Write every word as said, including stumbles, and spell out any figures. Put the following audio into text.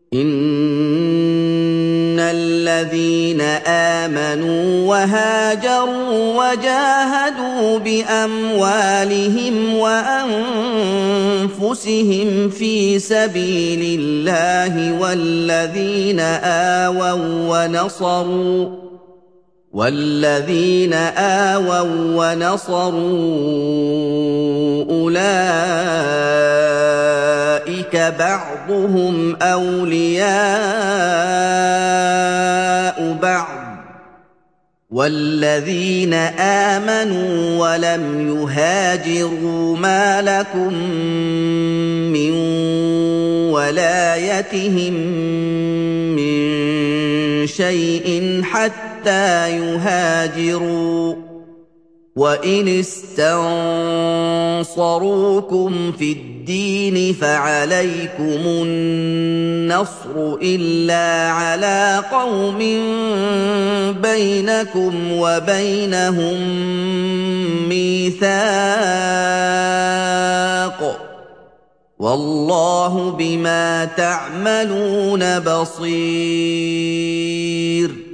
إِنَّ الَّذِينَ آمَنُوا وَهَاجَرُوا وَجَاهَدُوا بِأَمْوَالِهِمْ وَأَنفُسِهِمْ فِي سَبِيلِ اللَّهِ وَالَّذِينَ آوَوا وَّنَصَرُوا وَالَّذِينَ آوَوا وَّنَصَرُوا أُولَٰئِكَ بَعْضُهُمْ أَوْلِيَاءُ بَعْضٍ ۚ وَالَّذِينَ آمَنُوا وَلَمْ يُهَاجِرُوا مَا لَكُم مِّن وَلَايَتِهِم مِّن شَيْءٍ حَتَّىٰ يُهَاجِرُوا ۚ وَإِنِ اسْتَنصَرُوكُمْ فِي الدِّينِ فَعَلَيْكُمُ النَّصْرُ إِلَّا عَلَىٰ قَوْمٍ بَيْنَكُمْ وَبَيْنَهُم مِّيثَاقٌ ۗ وَاللَّهُ بِمَا تَعْمَلُونَ بَصِيرٌ.